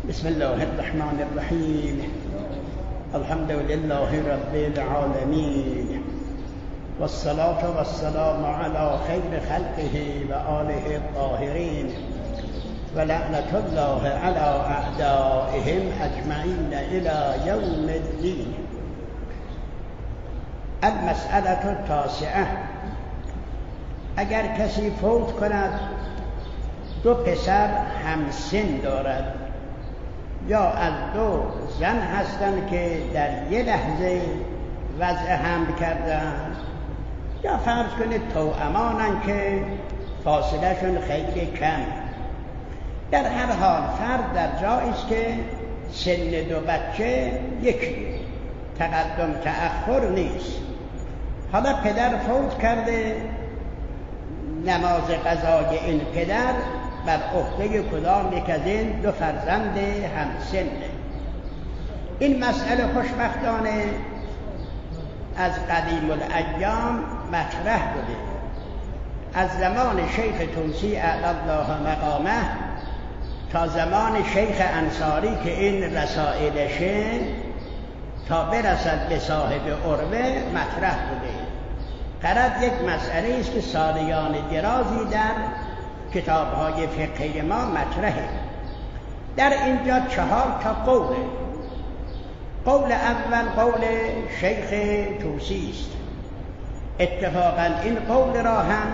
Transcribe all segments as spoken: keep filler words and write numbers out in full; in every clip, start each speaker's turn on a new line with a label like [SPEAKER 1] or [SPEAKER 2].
[SPEAKER 1] بسم الله الرحمن الرحیم. الحمد لله رب العالمین والصلاة والسلام على خیر خلقه و آله الطاهرین و لعنت الله على اعدائهم اجمعین الى یوم الدین. المسألة التاسعه. اگر کسی فوت کند دو پسر همسن دارد یا از دو زن هستند که در یه لحظه وضع حمل کردن، یا فرض کنید توأمانن که فاصله شون خیلی کم، در هر حال فرد در جایی است که سن دو بچه یکی، تقدم تأخر نیست. حالا پدر فوت کرده، نماز قضای این پدر بر عهده کدام یک از این دو فرزند همسنه. این مسئله خوشبختانه از قدیم الایام مطرح بوده. از زمان شیخ طوسی اعلی الله مقامه تا زمان شیخ انصاری که این رسائلشه تا برسد به صاحب عروه مطرح بوده. غرض یک مسئله است که سالیان درازی در کتاب‌های فقهی ما مطرحه. در اینجا چهار تا قوله. قول اول قول شیخ طوسی است. اتفاقا این قول را هم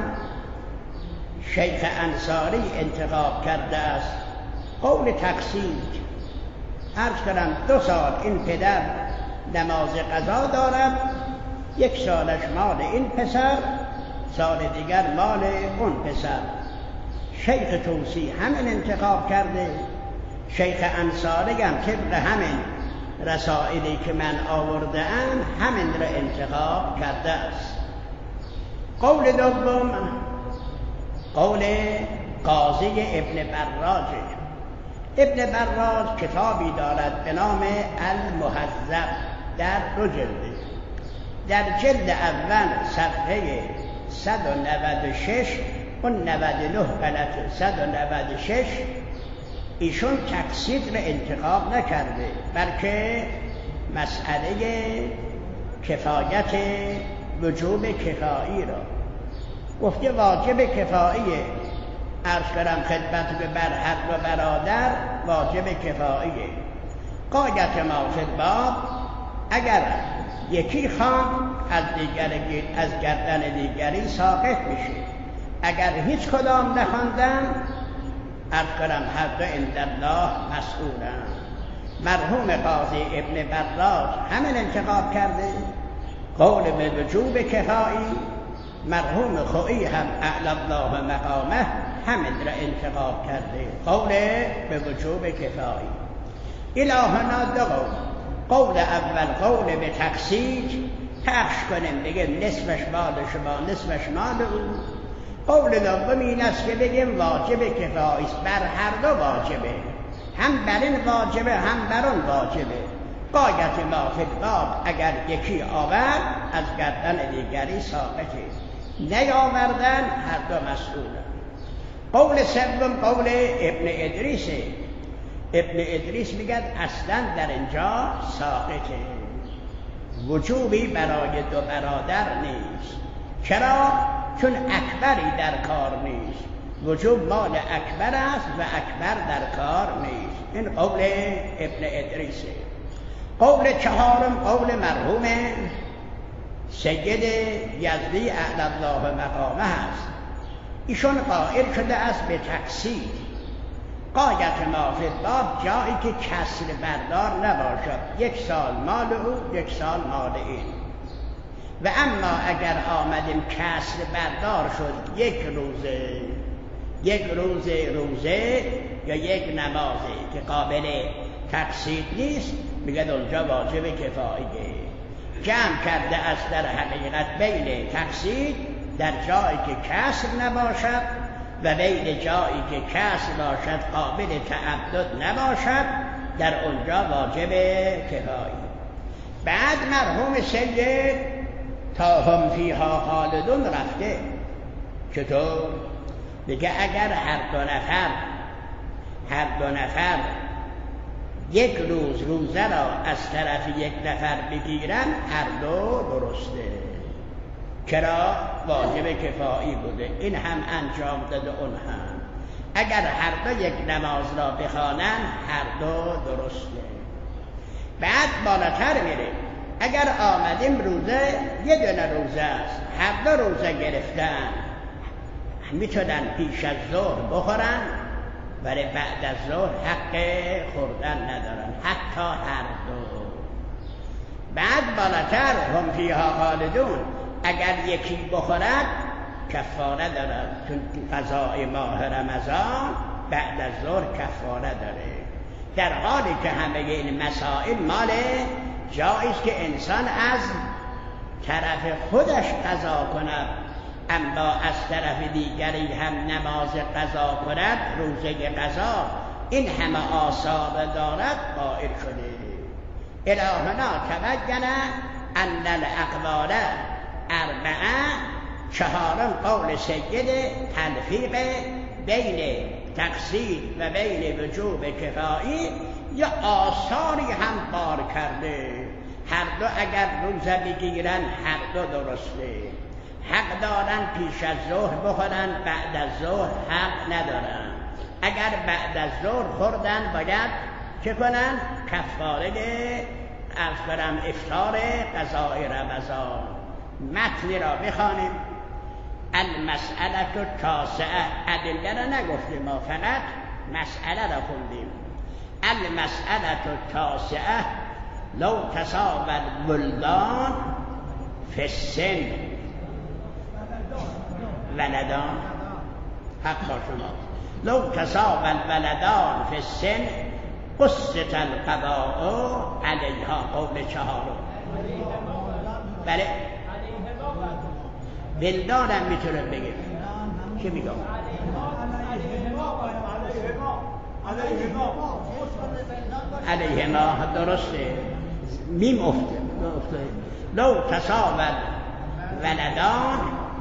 [SPEAKER 1] شیخ انصاری انتخاب کرده است. قول تقسیم. عرض کردم دو سال این پدر نماز قضا دارد، یک سالش مال این پسر، سال دیگر مال اون پسر. شیخ طوسی همین انتخاب کرده. شیخ انصاری هم طبق همین رسائلی که من آورده ام همین را انتخاب کرده است. قول دوم قول قاضی ابن براج. ابن براج کتابی دارد به نام المهذب در دو جلد. در جلد اول صفحه صد و نود و شش و نود و نه غلط صد و نود و شش ایشون تقصیر را انتخاب نکرده، بلکه مسئله کفایت وجوب کفایی را گفته. واجب کفاییه. عرض کردم خدمت به بر هر دو برادر واجب کفاییه. غایت ما فی الباب اگر یکی خواند از دیگری از گردن دیگری ساقط میشه. اگر هیچ کدام نخواندن عرض کنم هر دو عند الله مسئولن. مرحوم قاضی ابن براج همین انتخاب کرده، قول به وجوب کفایی. مرحوم خویی هم اعلی الله مقامه همین را انتخاب کرده، قول به وجوب کفایی. الهنا دو قول. قول اول قول به تقسیم، پخش کنیم بگیم نصفش مال شما نصفش مال او. قول دوم این است که بگیم واجب کفایی است، بر هر دو واجبه، هم بر این واجبه هم بر اون واجبه. غایت ما فی الباب اگر یکی آورد از گردن دیگری ساقطه، نیاوردن هر دو مسئولن. قول سوم قول ابن ادریسه. ابن ادریس میگد اصلا در اینجا ساقطه، وجوبی برای دو برادر نیست. چرا؟ چون اکبری در کار نیست. وجوب مال اکبر است و اکبر در کار نیست. این قول ابن ادریسه. قول چهارم قول مرحوم سید یزدی اعلی الله مقامه است. ایشون قائل شده است به تقسیم. غایت ما فی الباب جایی که کسر بردار نباشد، یک سال مال او یک سال مال این. و اما اگر آمدیم کسر بردار شد یک روزه یک روزه روزه یا یک نمازه که قابل تقسیم نیست، میگه اونجا واجب کفاییه. جمع کرده است در حقیقت بین تقسیم در جایی که کسر نباشد و بین جایی که کسر باشد قابل تعدد نباشد، در اونجا واجب کفایی. بعد مرحوم سید تا هم فیها خالدون رفته. چطور؟ بگه اگر هر دو نفر هر دو نفر یک روز روزه را از طرف یک نفر بگیرن هر دو درسته. کرا واجب کفایی بوده، این هم انجام داده اون هم. اگر هر دو یک نماز را بخوانن هر دو درسته. بعد بالاتر میره، اگر آمدیم روزه یه دونه روزه است، هر دو روزه گرفتن، میتونن پیش از ظهر بخورن ولی بعد از ظهر حق خوردن ندارن، حتی هر دو. بعد بالاتر هم فیها خالدون، اگر یکی بخورد کفاره دارد، چون قضای ماه رمضان بعد از ظهر کفاره داره. در حالی که همه این مسائل مال جایی است که انسان از طرف خودش قضا کند، اما از طرف دیگری هم نماز قضا کند، روزه قضا این همه آثار دارد قائل شده. الهنا تبین ان الاقوال اربعه، چهارم قول سید تلفیق بین تقصیر و بین وجوب کفایی یا آثاری هم بار کرده. هر دو اگر روزه بگیرن هر دو درسته، حق دارن پیش از ظهر بخورن، بعد از ظهر حق ندارن. اگر بعد از ظهر خوردن باید چه کنن؟ کفاره از برم افطار قضای رمضان. متنی را بخوانیم. المسئله التاسعه، ادله را نگفتیم، ما فقط مسئله را خوندیم. المسئله التاسعه لو تساوی الولدان فی السن ولدان، حق با شما، لو تساوی الولدان فی السن قصت القضاء علیها، قول چهارم. بله ولدان هم میتونه بگیم، چه میگم؟ علیهما درسته، میم افته. لو تساوی ولدان،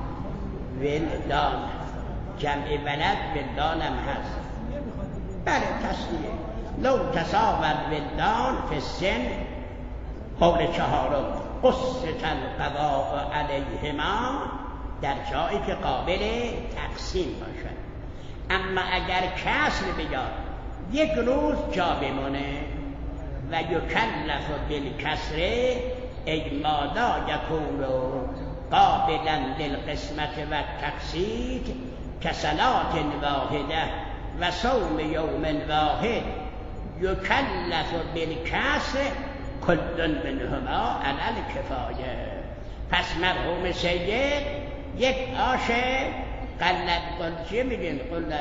[SPEAKER 1] ولدان جمع ولد ولدان هم هست. بله تصنیه. لو تساوی ولدان فی السن، قول چهارم، قصت القضاء علیهما، در جایی که قابل تقسیم باشد. اما اگر کسر بیاد یک روز جا بمونه و یکلف بالکسر اجمادا یکون قابلا للقسمت و تقسیط کصلاة واحده و صوم یوم واحد یکلف بالکسر کل منهما علی الکفایه. پس مرحوم سید یک آش قلت قل چیه میگین؟ قل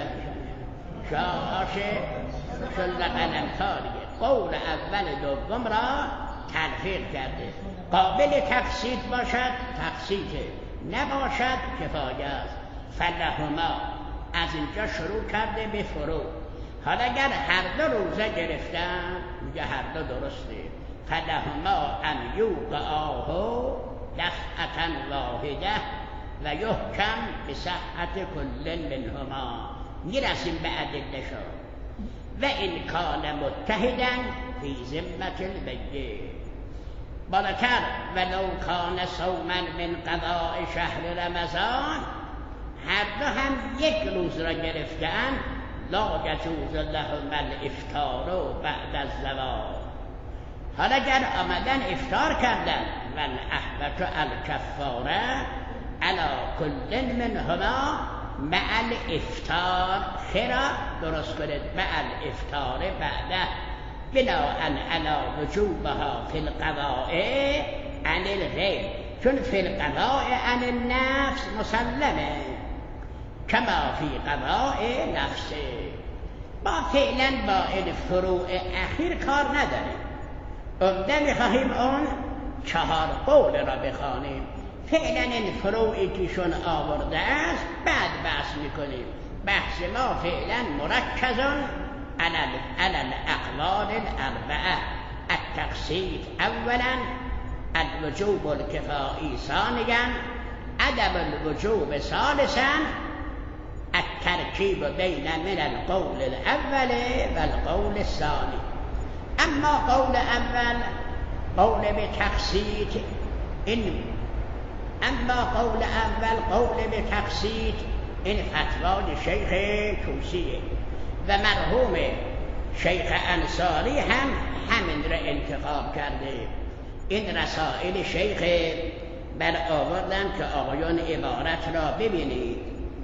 [SPEAKER 1] آش شل قلم تاریه. قول اول دوم را تلفیق کرده. قابل تقسیط باشد تقسیطه، نباشد کفایه است. فلهما، از اینجا شروع کرده به فروع. حالا اگر هر دو روزه گرفتن میگه هر دو درسته. فلهما ان یوقعاه دفعة واحده و یحکم بصحت کل منهما. میرسیم به ادله شو. و این کان متحدا فی ذمة المیت. بالاتر ولو کان صوما من قضاء شهر رمضان، هر دو هم یک روز را گرفتن، لا یجوز لهما الافطار بعد الزوال. حالا اگر آمدن افطار کردن، والاحوط الکفاره علی کل منهما مع الافطار، خیرا درست کنید، مع الافطار بعده بناء علی وجوبها فی القضاء عن الغیر، چون فی القضاء عن النفس مسلمه کما فی قضاء نفسه. ما فعلا با این فروع اخیر کار نداریم. عمده میخواهیم اون چهار قول را بخوانیم. فعلا این فروعی که شون آورده است بعد بحث میکنیم. بحث ما فعلا مرکزون على الاقوال الاربعه. التقسیط اولا، الوجوب الکفایی ثانیا، عدم الوجوب ثالثا، الترکیب بین من القول الاول و القول الثانی. اما قول اول قول به تقسیط، این اما قول اول قول به تقسیط این فتوای شیخ توسیه و مرحوم شیخ انصاری هم همین را انتخاب کرده. این رسائل شیخ بر آوردن که آقایان عبارت را ببینید.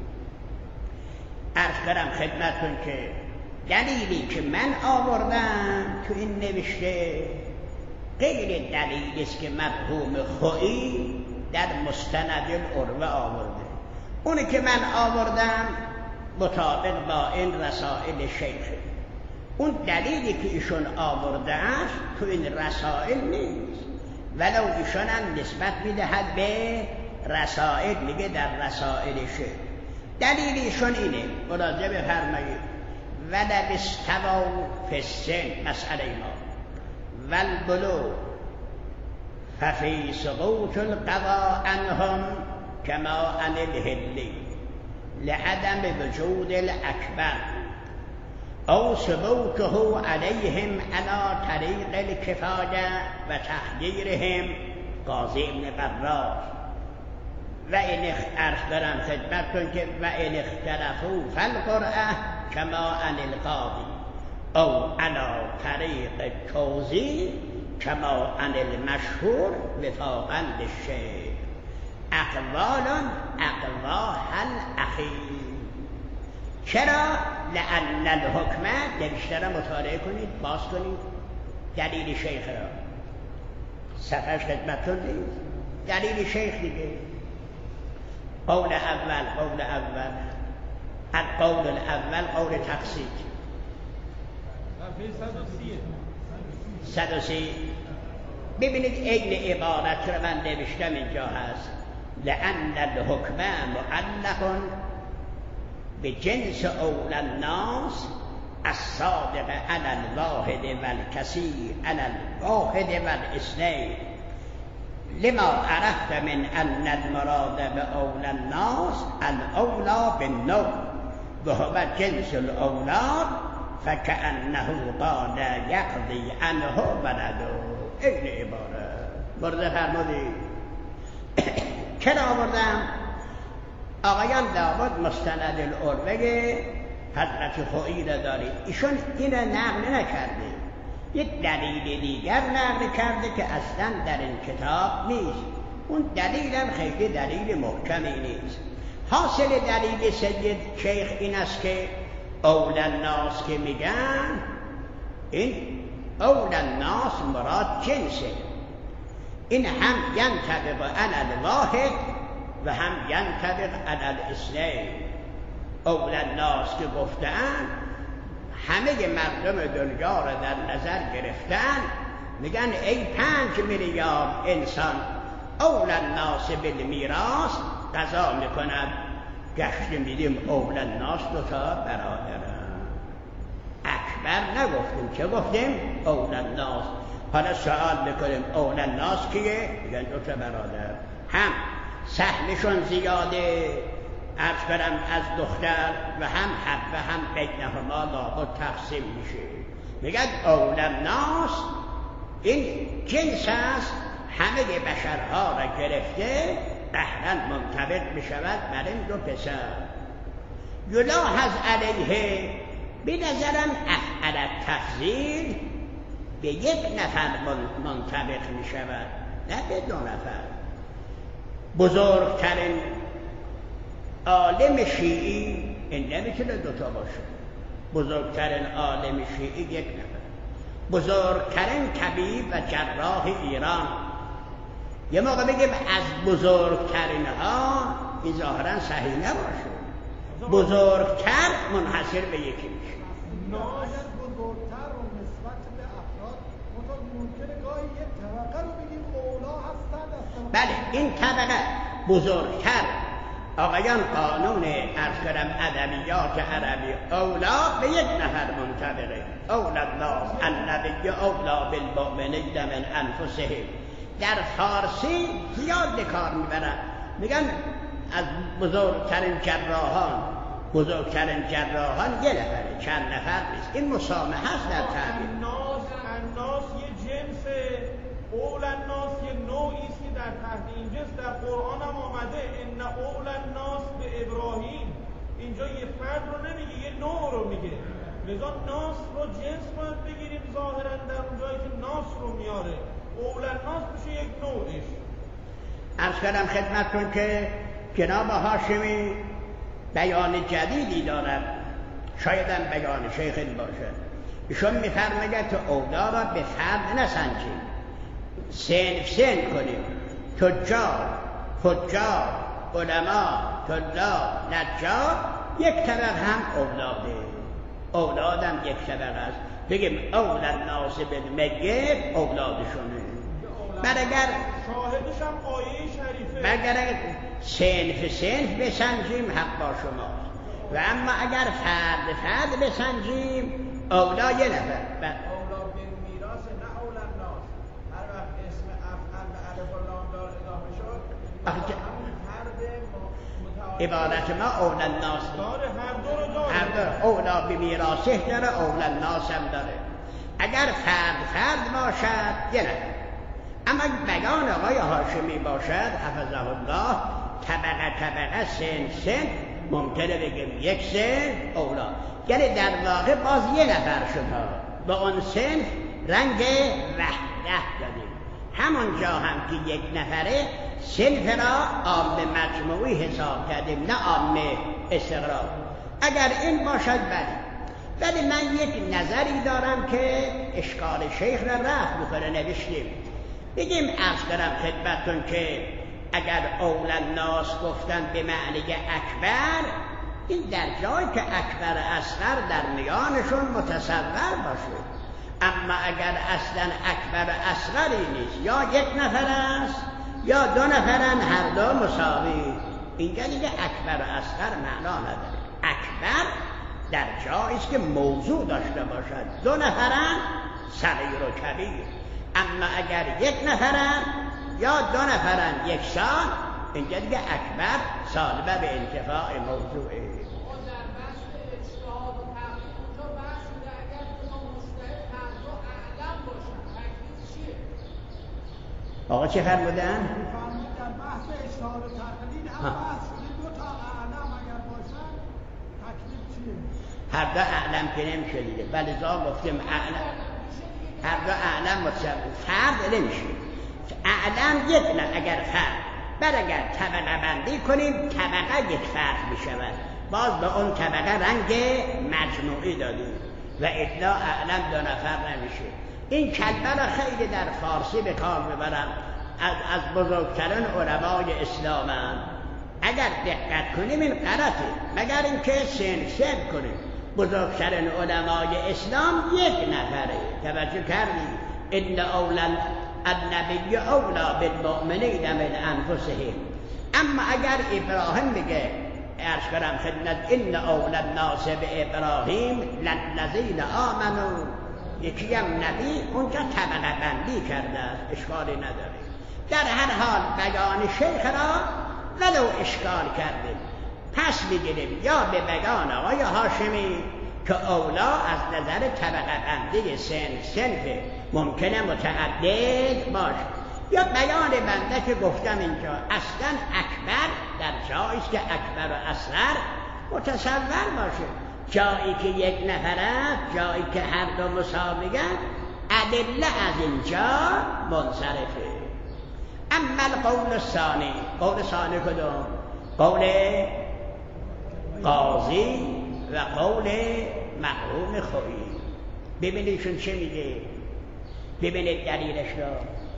[SPEAKER 1] عرض کردم خدمتتون که دلیلی که من آوردم تو این نوشته غیر دلیلی است که مرحوم خویی در مستند العروه آورده. اونی که من آوردم مطابق با این رسائل شیخه. اون دلیلی که ایشون آورده است تو این رسائل نیست، ولو ایشون هم نسبت میدهد به رسائل، میگه در رسائل شیخ. دلیل ایشون اینه، مراجعه بفرمایید: ولو استووا فی السن، مسئله ما والبلوغ ففی سقوط القضاء عنهم کما عن الهلی لعدم وجود الاکبر او ثبوته علیهم علی طریق الکفایه و تحجیرهم قاضی ابن براش. و این عرض دارم خدمتتون که و این اختلفوا فالقرأه کما عن القاضی او علی طریق توضیح کما عن المشهور وفاقا للشیخ اقوال اقواها الاخیر. چرا؟ لأن الحکم، نوشته را مطالعه کنید، باز کنید دلیل شیخ را، صفحش خدمتتون نیست، دلیل شیخ دیگه. قول اول قول اول القول الاول قول تقسیط صد و سی. ببینید این عبارت را من نوشتم اینجا هست: لأن الحکم معلق به جنس اول الناس الصادق علی الواحد والکثیر علی الواحد والاثنین لما عرفت من ان المراد به اول الناس الاولی بالنوع وهو جنس الاولاد فكأنه قال یقضی عنه ولده. این عبارت برده فرمودید. چرا آوردم؟ آقایان لابد مستند العروه حضرت خویی را دارید، ایشون این را نقل نکرده، یک دلیل دیگر نقل کرده که اصلا در این کتاب نیست. اون دلیل هم خیلی دلیل محکمی نیست. حاصل دلیل سید شیخ این است که اول الناس که میگن، این اول الناس مراد جنسه، این هم ینطبق علی الواحد و هم ینطبق علی الاثنین. اول الناس که گفتن همه مردم دنیا را در نظر گرفتن، میگن ای پنج میلیارد انسان، اول الناس بالمیراث قضا میکند. گشت میدیم اول الناس دوتا برادرن، اکبر نگفتیم، چه گفتیم؟ اول الناس. حالا سوال میکنیم اول الناس کیه؟ میگن دوتا برادر، هم سهمشون زیاده عرض برم از دختر و هم حق و هم بینهما لابد تقسیم میشه. میگن اول الناس این جنس است، همه بشرها را گرفته، قهرا منطبق میشود بر این دو پسر. یلاحظ علیه، به نظرم افعل تفضیل به یک نفر منطبق میشود، نه به دو نفر. بزرگترین عالم شیعی، این نمیتونه دوتا باشه، بزرگترین عالم شیعی یک نفر، بزرگترین طبیب و جراح ایران. یه موقع بگیم از بزرگترین ها، این ظاهرا صحیح نباشه، بزرگتر منحصر به یکی میشه.
[SPEAKER 2] نهایت بزرگتر و نسبت به افراد ممکنه گاهی یک طبقه رو بگیم اولا هستند.
[SPEAKER 1] بله این طبقه بزرگتر. آقایان قانون عرض کردم ادبیات عربی اولا به یک نفر منطبقه. اولا الناس النبی اولا بالمؤمنین من انفسهم. در فارسی زیاد به کار میبرن، میگن از بزرگترین جراحان، بزرگترین جراحان یه نفره، چند نفر نیست. این مسامحه است در تعبیر.
[SPEAKER 3] لذا ناس رو جنس باید بگیریم ظاهرا در اون جایی که ناس رو میاره. اولا ناس میشه یک نوعش.
[SPEAKER 1] عرض کردم خدمتتون که جناب هاشمی بیان جدیدی دارد، شاید هم بیان شیخ باشه. ایشون میفرماید که اولا را به فرد نسنجیم، سنف سن کنیم. تجار، فجار، علما، طلاب، نجار یک طبق هم اولاده، اولادم یک طبق است. بگیم اولاد الناس بالمیت اولادشونه. بعد اگر
[SPEAKER 3] شاهدش هم آیه شریفه،
[SPEAKER 1] اگر سنف سنف بسنجیم حق با شماست، و اما اگر فرد فرد بسنجیم اولا یه نفر.
[SPEAKER 4] اولا به میراث نه اولا الناس. هر وقت اسم افعل به الف و لام دار اضافه شد
[SPEAKER 1] آخه
[SPEAKER 4] همون فرد
[SPEAKER 1] عبارت ما اولا الناس
[SPEAKER 3] داره، هر دو رو داره.
[SPEAKER 1] هر دو اولا به میراثه داره، اولا الناس هم داره. اگر فرد فرد باشد یه نفر، اما بیان آقای هاشمی باشد حفظه الله طبقه طبقه سن سن ممکنه بگیم یک سن اولا، یعنی در واقع باز یه نفر شد. با اون سن رنگ وحده دادیم. همونجا هم که یک نفره سنف را عام مجموعی حساب کردیم، نه عام استقرار. اگر این باشد بله. ولی من یک نظری دارم که اشکال شیخ را رفع میکنه. نوشتیم بگیم عرض کردم خدمتتون که اگر اول الناس گفتن به معنی اکبر، این در جایی که اکبر اصغر در میانشون متصور باشه. اما اگر اصلا اکبر اصغری نیست، یا یک نفر است یا دو نفرن هر دو مساوی، اینجا دیگه اکبر اصغر معنا نداره. اکبر در جایی است که موضوع داشته باشد، دو نفرن صغیر و کبیر. اما اگر یک نفرن یا دو نفرن یکسان، اینجا دیگه اکبر سالبه به انتفاع موضوعه.
[SPEAKER 4] در بحث اجتهاد و تقلید اونجا بحث شده اگر دو مشترک هر دو اعلم باشن تکلیف چیه؟
[SPEAKER 1] آقا چه فرمودن؟
[SPEAKER 2] می‌فرمایید در بحث اجتهاد و تقلید هم بحث شده دو تا اعلم اگر باشن تکلیف چیه؟
[SPEAKER 1] هر دو اعلم که نمیشه دیگه، ولی زا گفتیم اعلم، هر دو اعلم متصور فرد نمیشه. اعلم یک نه اگر فرد، بعد اگر طبقه بندی کنیم طبقه یک فرد میشود، باز به اون طبقه رنگ مجموعی دادیم و اطلاع اعلم دو نفر نمیشه. این کلمه را خیلی در فارسی به کار میبرم، از, از بزرگترین علمای اسلام هم. اگر دقت کنیم این غلطه، مگر اینکه سن سن کنیم. بزرگترین علمای اسلام یک نفره. توجه کردی؟ ان اولا النبی اولا بالمؤمنین من انفسهم. اما اگر ابراهیم بگه عرض کنم خدمت ان اولا الناس به ابراهیم للذین آمنوا، یکی هم نبی اونجا طبقه بندی کرده است، اشکالی نداره. در هر حال بیان شیخ را ولو اشکال کردیم پس میگیریم یا به بیان آقای هاشمی که اولا از نظر طبقه بندی سن سنف ممکنه متعدد باشه، یا بیان بنده که گفتم اینجا اصلا اکبر در جایی است که اکبر و اصغر متصور باشه. جایی که یک نفر است، جایی که هر دو مساوی‌اند، ادله از اینجا منصرفه. اما القول الثانی، قول ثانی کدوم؟ قول قاضی و قول مرحوم خویی. ببینیشون چه میگه، ببینید دلیلش را.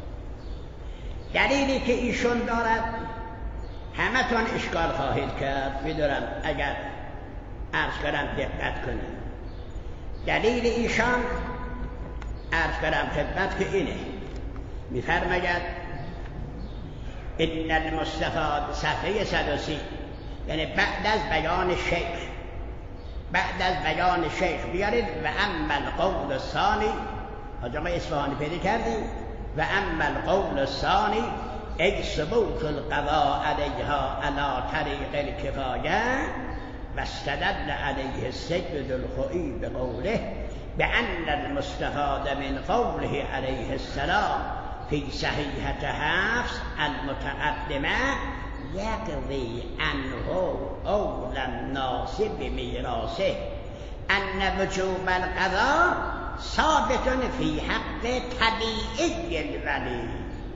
[SPEAKER 1] دلیلی که ایشون دارد همه تون اشکال خواهید کرد، میدونم اگر عرض کنم دقت کنید. دلیل ایشان عرض کنم خدمت که اینه، میفرماید ان المستفاد صفحه صد و سی، یعنی بعد از بیان شیخ، بعد از بیان شیخ بیارید و اما القول الثانی، حاج آقای اصفهانی پیدا کردیم، و اما القول الثانی ای ثبوت القضاء علیها علی طریق الکفایه و استدل علیه السید الخوئی بقوله بأن المستفاد من قوله علیه السلام فی صحیحة حفص المتقدمه یقضی عنه اول الناس بمیراثه. ان وجوب القضا ثابت فی حق طبیعی الولی.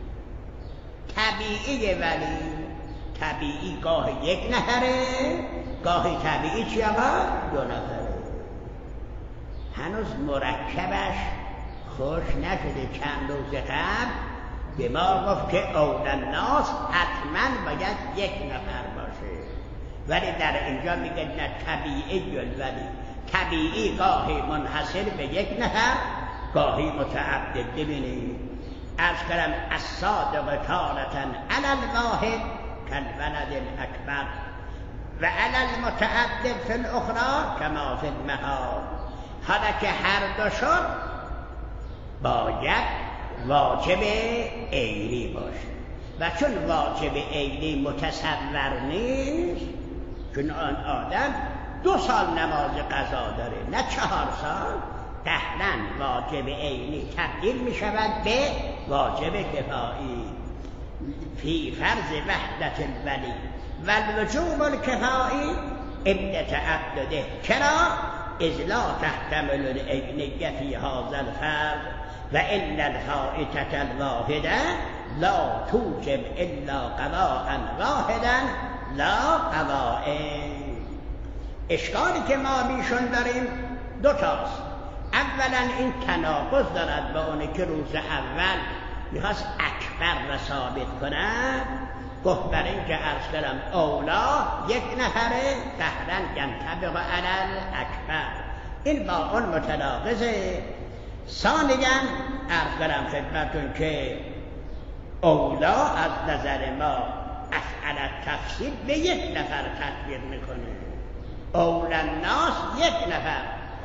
[SPEAKER 1] طبیعی ولی طبیعی گاه یک نفره، گاهی طبیعی چی آقا؟ دو نفره. هنوز مرکبش خوش نشده. چند روز قبل به ما گفت که اول الناس حتما باید یک نفر باشه، ولی در اینجا میگه نه طبیعی الولی. طبیعی گاهی منحصر به یک نفر، گاهی متعدد. ببینید عرض کردم الصادق تارة علی الواحد کالولد الاکبر و علی المتعدد فی الاخری کما فی المقال. حالا که هر دو شد باید واجب عینی باشه، و چون واجب عینی متصور نیست، چون آن آدم دو سال نماز قضا داره نه چهار سال، قهرن واجب عینی تبدیل می شود به واجب کفایی فی فرض وحدت الولی و الوجوب الکفایی ابن تعدده. چرا؟ اذ لا تحتمل العینیه فی هذا الفرض و ان الفائتة الواحده لا توجب الا قضاء واحدا لا قضاءین. اشکالی که ما بیشون داریم دو تاست. اولا این تناقض دارد با اونه که روز اول میخواست اکبر را ثابت کنند، گفت برای اینکه عرض کردم اولا یک نفره قهرن ینطبق علی الاکبر. این با اون متناقضه. ثانیاً عرض کردم خدمتون که اولا از نظر ما افعل تفصیل به یک نفر تطبیق میکنه. اول الناس یک نفر،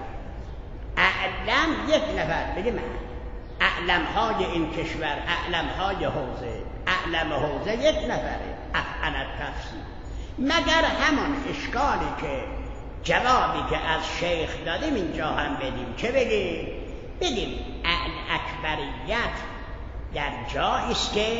[SPEAKER 1] اعلم یک نفر. بگیم اعلم های این کشور، اعلم های حوزه، اعلم حوزه یک نفره. افعل تفصیل. مگر همون اشکالی که جوابی که از شیخ دادیم اینجا هم بدیم. چه بگیم؟ بگیم اکبریت در جایی است که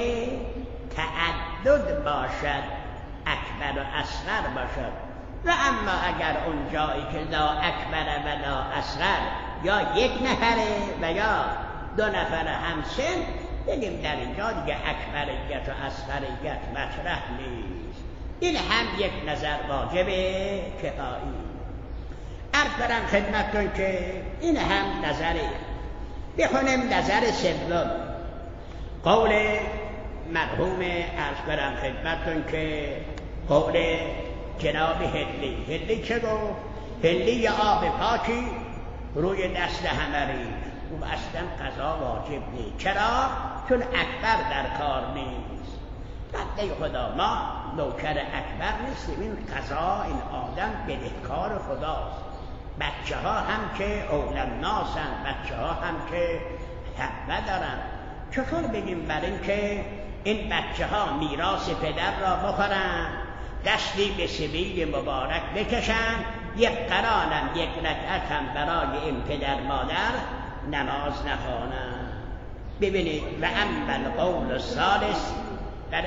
[SPEAKER 1] تعدد باشد، اکبر و اصغر باشد. و اما اگر اون جایی که لا اکبر و لا اصغر، یا یک نفره و یا دو نفر همسن، بگیم در اینجا دیگه اکبریت و اصغریت مطرح نیست. این هم یک نظر واجب کفایی. عرض کنم خدمتتون که این هم نظری. بخونیم نظر سوم، قول مرحوم عرض کنم خدمتتون که قول جناب هلی. هلی چه گفت؟ هلی آب پاکی روی دست همه ریخت. او اصلا قضا واجب نیست. چرا؟ چون اکبر در کار نیست. بنده خدا ما نوکر اکبر نیستیم. این قضا این آدم بدهکار خداست. بچه ها هم که اول الناس هستند، بچه ها هم که حق دارن. چطور بگیم بر این که این بچه ها میراث پدر را بخورن، دستی به سبیل مبارک بکشن، یک قرانم یک رکعت هم برای این پدر مادر نماز نخوانن. ببینید و اما القول الثالث در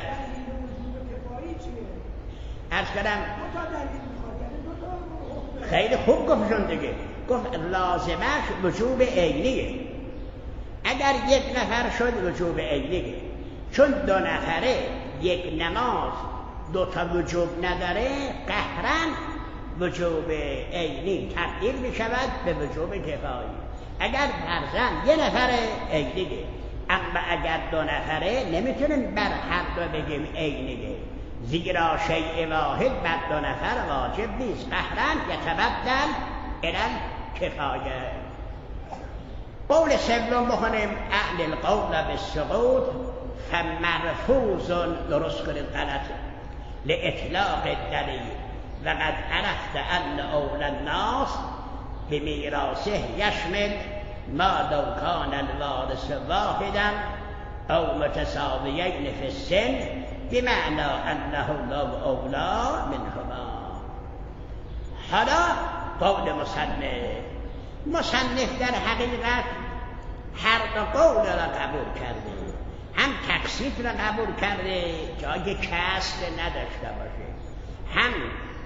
[SPEAKER 1] عرض کردم خیلی خوب گفتشون دیگه. گفت لازمش وجوب عینیه. اگر یک نفر شد وجوب عینیه، چون دو نفره یک نماز دو تا وجوب نداره، قهرن وجوب عینی تبدیل می شود به وجوب کفایی. اگر فرضاً یه نفره عینیه، اما اگر دو نفره نمیتونیم بر هر دو بگیم عینیه، زیرا شیء واحد بر دو نفر واجب نیست. قهرن یتبدل الی الکفایه. قول سوم بخونیم اهل القول بالسقوط فمرفوض، درست کنید غلط، لاطلاق الدلیل وقد عرفت ان اول الناس بمیراثه یشمل ما لو کان الوارث واحدا او متساویین فی السن بمعنى انه لو اولا منهما. حالا قول مصنف مصنف در حقیقت هر دو قول را قبول کرده، هم تکثیف را قبول کرده جای کسر نداشته باشه، هم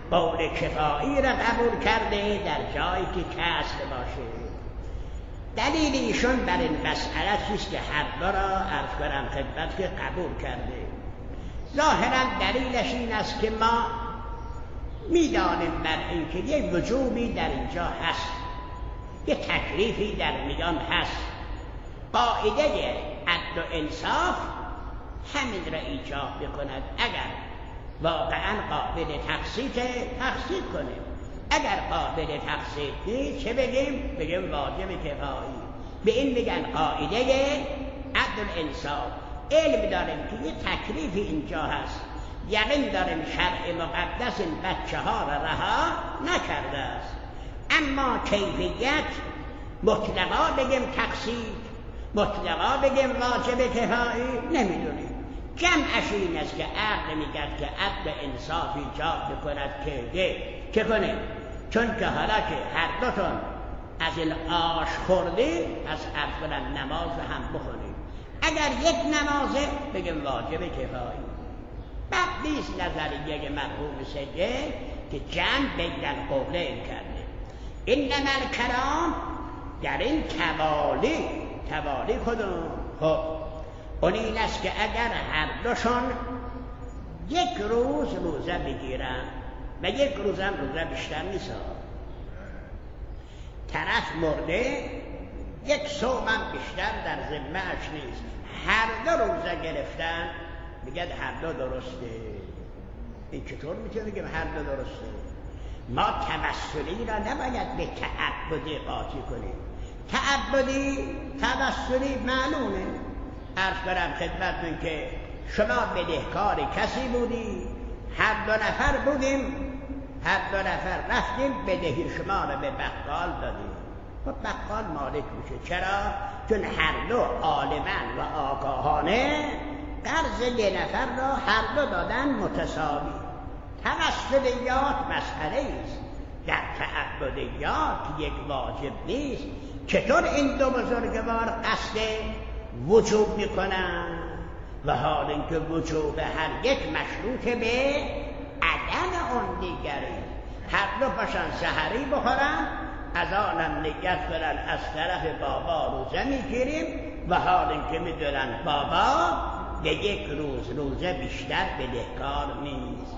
[SPEAKER 1] قول کفایی را قبول کرده در جایی که کسر باشه. دلیل ایشون بر این مسئله چیست که هر دو را عرض کنم خدمت که قبول کرده. ظاهرا دلیلش این است که ما میدانیم بر این که یک وجوبی در اینجا هست، یک تکلیفی در میان هست. قاعده عدل و انصاف همین را ایجاب بکند. اگر واقعا قابل تقسیط تقسیط کنیم، اگر قابل تقسیط نیست چه بگیم؟ بگیم واجب کفایی. به این میگن قاعده عدل و انصاف. علم داریم که یه تکلیفی اینجا هست، یقین داریم شرع مقدس این بچه ها را رها نکرده است، اما کیفیت مطلقا بگیم تقسیط، مطلقا بگیم واجب کفایی نمیدونیم. جمعش این است که عقل میگد که عدل انصاف ایجاب بکند که ده که کنیم، چون که حالا که هر دوتون از این آش خوردی از عرض نماز هم بخونیم. اگر یک نمازه بگیم واجب کفایی. بعد نیست نظریه مرحوم سید که جمع بین القولین کرده. انما الکلام در این توالی توالی کدوم؟ خب اون این است که اگر هر دوشون یک روز روزه بگیرن و یک روزم روزه بیشتر نیست، طرف مرده یک صومم بیشتر در ذمه‌اش نیست، هر دو روزه گرفتن، میگه هر دو درسته. این چطور میتونه بگیم هر دو درسته؟ ما توسلی را نباید به تعبدی قاطی کنیم. تعبدی توسلی معلومه. عرض کنم خدمتتون که شما بدهکار کسی بودی، هر دو نفر بودیم، هر دو نفر رفتیم بدهی شما را به بقال دادیم. و بقال مالک میشه. چرا؟ چون هر دو عالمن و آگاهانه قرض یه نفر را هر دو دادن متساوی. توسلیات مسئله است. در تعبدیات یک واجب نیست. چطور این دو بزرگوار قصد وجوب میکنن و حال اینکه وجوب هر یک مشروط به عدم اون دیگری؟ هر دو پاشن سحری بخورن، از آنم نگت کنن از طرف بابا روزه میگیریم و حال اینکه میدونن بابا به یک روز روزه بیشتر بدهکار نیست.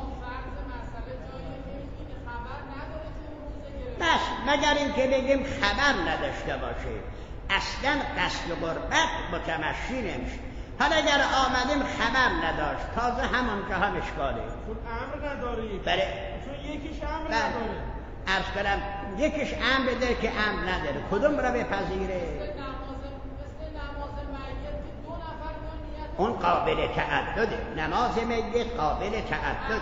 [SPEAKER 1] بس مگر اینکه بگیم خبر نداشته باشه، اصلا قصد قربت متمشی نمیشه. حالا اگر آمدیم خبر نداشت، تازه همون جا هم اشکاله.
[SPEAKER 3] چون امر نداری.
[SPEAKER 1] بله.
[SPEAKER 3] چون یکیش امر
[SPEAKER 1] بله.
[SPEAKER 3] نداره.
[SPEAKER 1] عرض کنم یکیش امر بده که امر نداره، کدوم را بپذیره؟ اون قابل تعدده. نماز میت قابل تعدد.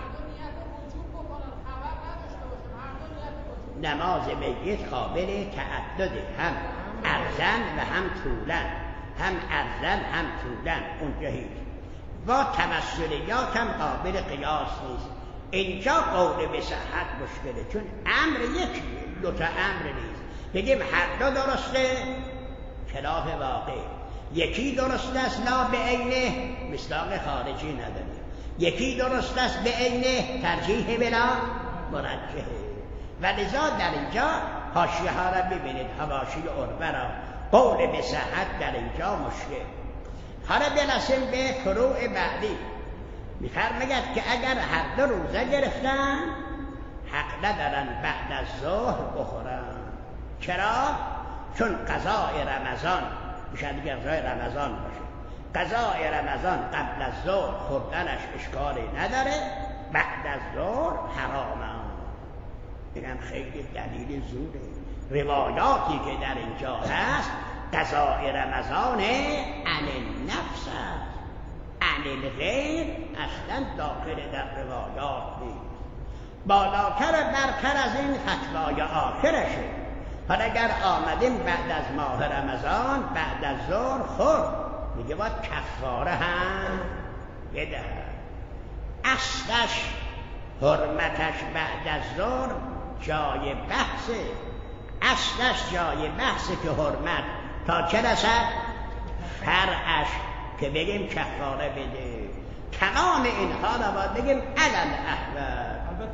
[SPEAKER 1] نماز میت قابل تعدده، هم ارزن و هم طولن، هم ارزن هم طولن. اونجا هیچ. با توسلیات هم قابل قیاس نیست. اینجا قول به صحت مشکله، چون امر یکی، دوتا امر نیست. بگیم هر دو درسته، خلاف واقع. یکی درست است لا به عینه، مصداق خارجی نداره. یکی درست است به عینه، ترجیح بلا مرجحه. و لذا در اینجا حاشیه ها را ببینید، حواشی عربه را قول به صحت در اینجا مشکل. حالا برسیم به فروع بعدی. می‌فرماید که اگر هر دو روزه گرفتن حق ندارن بعد از ظهر بخورن. چرا؟ چون قضای رمضان میشه دیگه قضای رمضان باشه. قضای رمضان قبل از ظهر خوردنش اشکالی نداره، بعد از ظهر حرامه. اینم خیلی دلیل زوده. روایاتی که در اینجا هست قضای رمضان عن النفس است، عن الغیر اصلا داخل در روایات نیست. بالاتر برتر از این فتوای آخرشه. حالا اگر آمدیم بعد از ماه رمضان بعد از ظهر خورد، میگه باید کفاره هم بده. اصلش حرمتش بعد از ظهر جای بحثه. اصلش جای بحثه که حرمت تا چه رسد؟ فرعش که بگیم کفاره بده. تمام اینها را باید بگیم علل احوال.
[SPEAKER 3] البته ایشون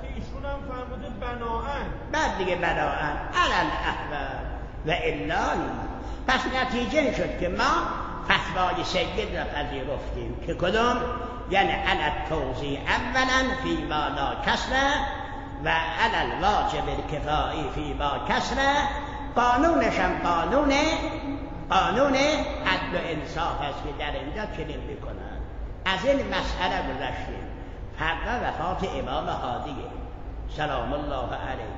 [SPEAKER 3] هم فرموده بناهن.
[SPEAKER 1] بعد دیگه بناهن علل احوال و الا نیست. پس نتیجه این شد که ما فتوای سید را پذیرفتیم که کدوم؟ یعنی علل توزیع اولا فی ما لا کسره و علل واجب الکفایی فی ما کسره. قانونش هم قانون قانون عدل و انصاف است که در اینجا چنین میکنن. از این مسئله گذشتیم. فردا وفات امام هادیه سلام الله علیه.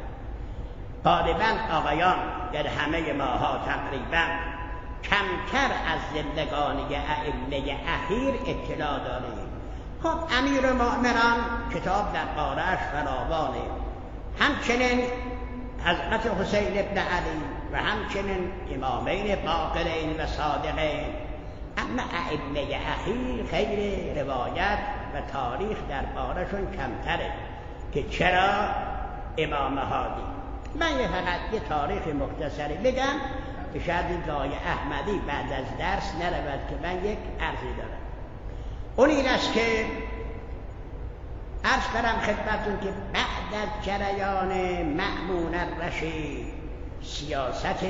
[SPEAKER 1] غالبا آقایان در همه ماها تقریبا کمتر از زندگانی ائمه اخیر اطلاع داریم. خب امیر المؤمنان کتاب در قاره‌اش فراوانه، همچنین حضرت حسین ابن علی و همچنین امامین باقرین و صادقین. اما ائمه اخیر خیلی روایت و تاریخ در بارشون کمتره که چرا امام هادی. من یه فقط یه تاریخ مختصری بگم که شاید این دای احمدی بعد از درس نرود که من یک عرضی دارم. اون این است که عرض کنم خدمتون که بعد از جریان مأمون الرشید سیاست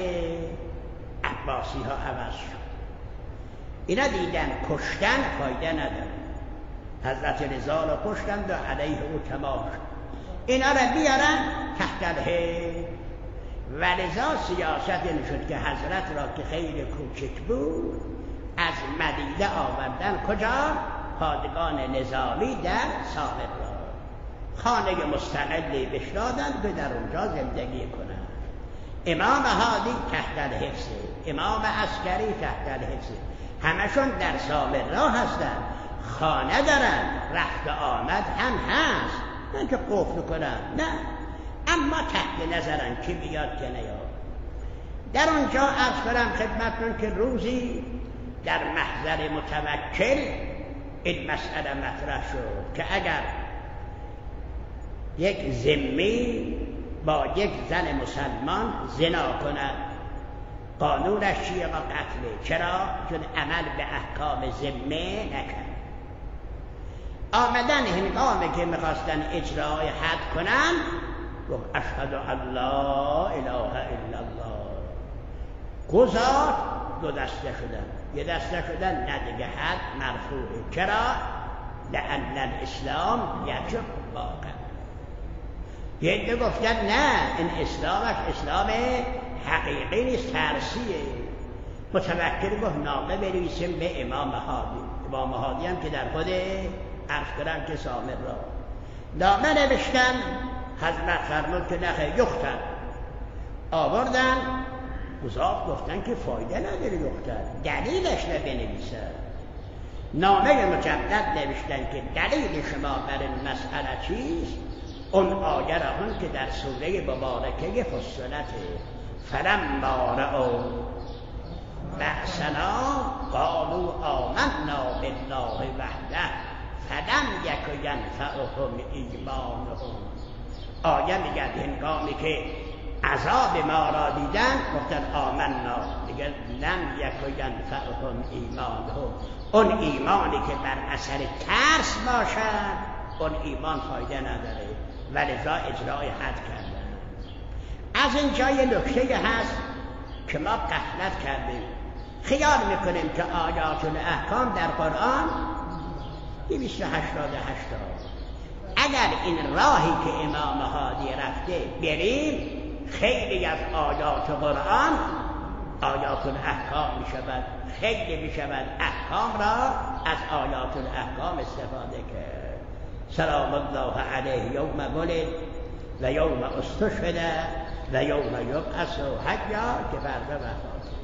[SPEAKER 1] عباسی ها عوض شد. اینا دیدن کشتن فایده نداره، حضرت رضا رو کشتند و علیه او تمام شد. اینا رو بیارن تحت الحیل و لذا سیاست این شد که حضرت را که خیلی کوچک بود از مدینه آوردن کجا؟ پادگان نظامی در سامر را، خانه مستقلی بهش دادن که در اونجا زندگی کنند. امام هادی تحت الحفظ، امام عسکری تحت الحفظ، همشون در سامر را هستن، خانه دارن، رفت آمد هم هست، نه که قفل کنن، نه، اما تحت نظرن که بیاد که نیاد. در اونجا عرض کنم خدمتتون که روزی در محضر متوکل این مسئله مطرح شد که اگر یک ذمی با یک زن مسلمان زنا کند قانونش چیه؟ با قتله. چرا؟ چون عمل به احکام ذمه نکرد. آمدن هنگامی که میخواستن اجرای حد کنن گفت اشهد ان لا اله الا الله. گذار دو دسته شدن، یه دسته شدن نه دیگه حد مرفوعه. چرا؟ لأن الاسلام یجب واقع. یه عده گفتن نه این اسلامش اسلام حقیقی نیست، ترسیه. متوکل گفت نامه بنویسیم به امام هادی. امام هادی هم که در خود عرض کنم که سامر را نامه نوشتن. حضرت فرمود که نخیر یختن. آوردن گذار گفتن که فایده نداره یختن، دلیلش رو بنویسن. نامه مجدد نوشتن که دلیل شما بر این مسئله چیست؟ اون آیه را که در سوره مبارکه فصلت فلما رأوا بأسنا قالوا آمنا بالله وحده فلم یک ینفعهم ایمانهم. آیه میگه هنگامی که عذاب ما را دیدن گفتن آمنا، دیگه لم یک ینفعهم ایمانهم. اون ایمانی که بر اثر ترس باشد اون ایمان فایده نداره و لذا اجرای حد کردن. از این جای نکته هست که ما غفلت کردیم، خیال میکنیم که آیات الاحکام در قرآن دویست و هشتاد و هشت. اگر این راهی که امام هادی رفته بریم خیلی از آیات قرآن آیات الاحکام میشود، خیلی میشود احکام را از آیات الاحکام استفاده کرد. سلام الله علیه یوم ولد و یوم استشهد و یوم یبعث حیا که فردا وفات.